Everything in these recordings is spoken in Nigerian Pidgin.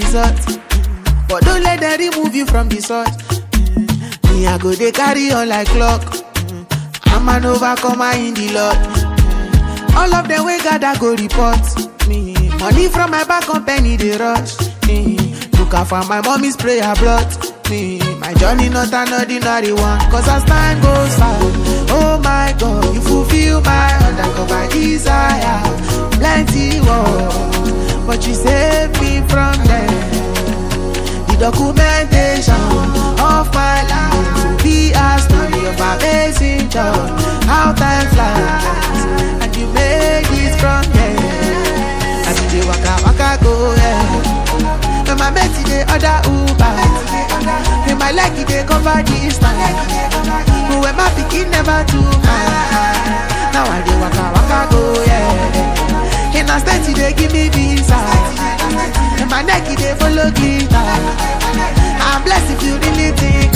resort. But don't let them remove you from the source. Me, I go, they carry on like clock. I'm an overcomer in the Lord. All of them we gather go report me. Money from my back company, they rush me. Look out for my mommy's prayer blood me. My journey not an ordinary one. Cause as time goes by, oh my God, you fulfill my undercover desire. Plenty war, but you save me from them. The documentation of my life will be a story of amazing joy. How time flies, and you made it from there. I see the waka waka go, yeah. When my mate the other Uber, in my leg they cover this time. But when my pikin never too much, now I do waka waka go, yeah. In a state they give me visa, in my neck they follow guitar. I'm blessed if you really think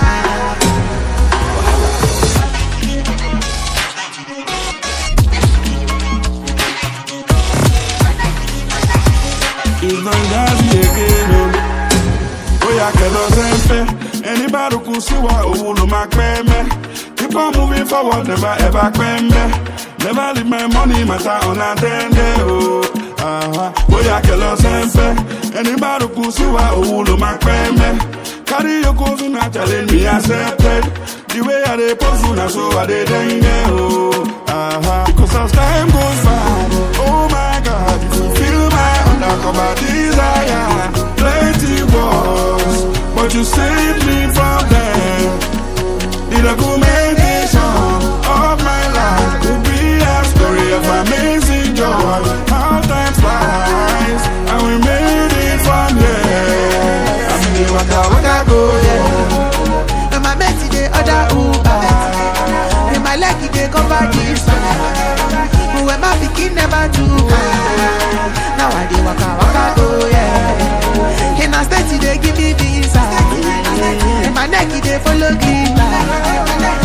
it's not that again. Oh, yeah, can anybody could see what oh, my creme. Keep on moving forward, never ever creme. Never leave my money, matter unattended. Oh, yeah, can anybody could see what oh, my creme. Carry your clothes and not telling me accepted. The way I dey pose, so I dey dengue. Oh, because as time goes by, oh my God, you fulfill my undercover desire. Plenty wars, but you saved me from them. The documentation of my life could be a story of amazing joy. How time flies, and we made it from here. I'm the waka go, yeah. when my mate the other Uber, in my leg they cover this time. But when my pikin never do, now I dey waka waka go, yeah. In a state they give me visa, in my neck they follow guitar.